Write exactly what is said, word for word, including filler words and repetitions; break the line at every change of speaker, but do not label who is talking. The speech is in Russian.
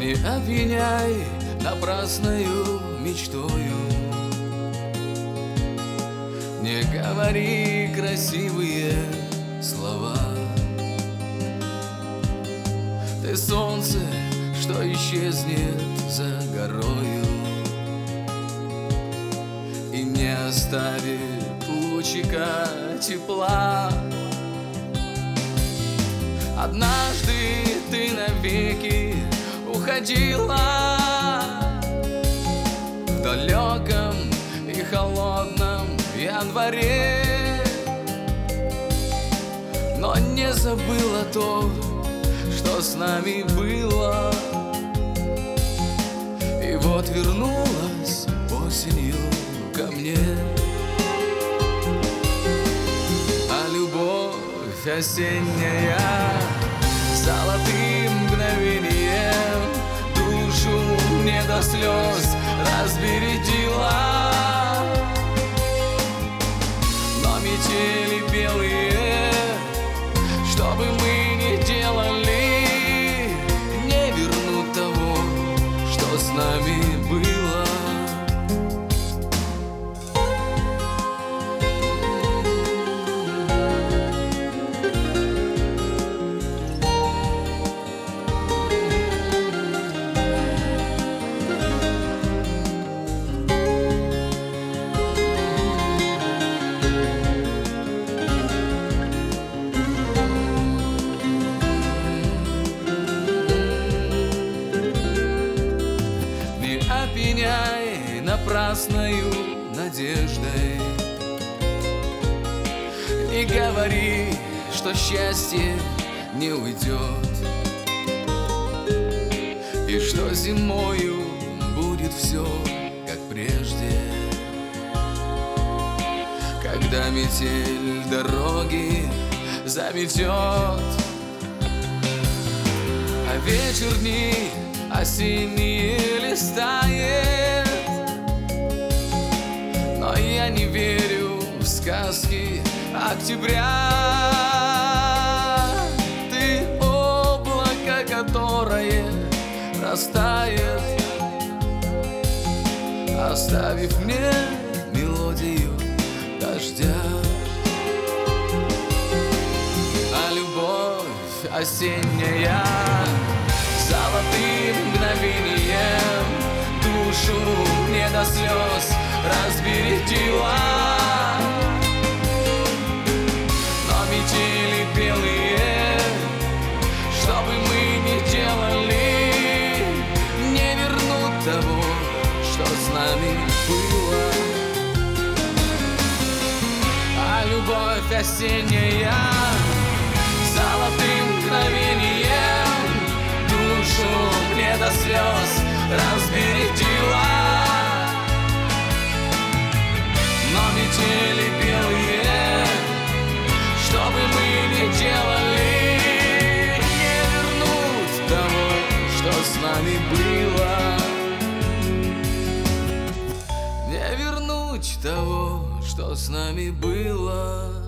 Не обвиняй напрасною мечтою, не говори красивые слова. Ты солнце, что исчезнет за горою и не оставит лучика тепла. Однажды ты навеки уходила в далеком и холодном январе, но не забыла то, что с нами было. И вот вернулась осенью ко мне. А любовь осенняя золотым мгновением душу мне до слез разбередила. Но метели белые, что бы мы ни делали, не вернут того, что с нами было. Опьяняй напрасною надеждой, не говори, что счастье не уйдет, и что зимою будет все как прежде. Когда метель дороги заметет, а вечер дни осенние листает, но я не верю в сказки октября. Ты облако, которое растает, оставив мне мелодию дождя. А любовь осенняя золотым мгновением душу мне до слез разбередила. Но метели белые, что бы мы ни делали, не вернут того, что с нами было. А любовь осенняя золотым мгновением душу мне до слез разбередила. Но метели белые, что бы мы ни делали, не вернут того, что с нами было. Не вернуть того, что с нами было.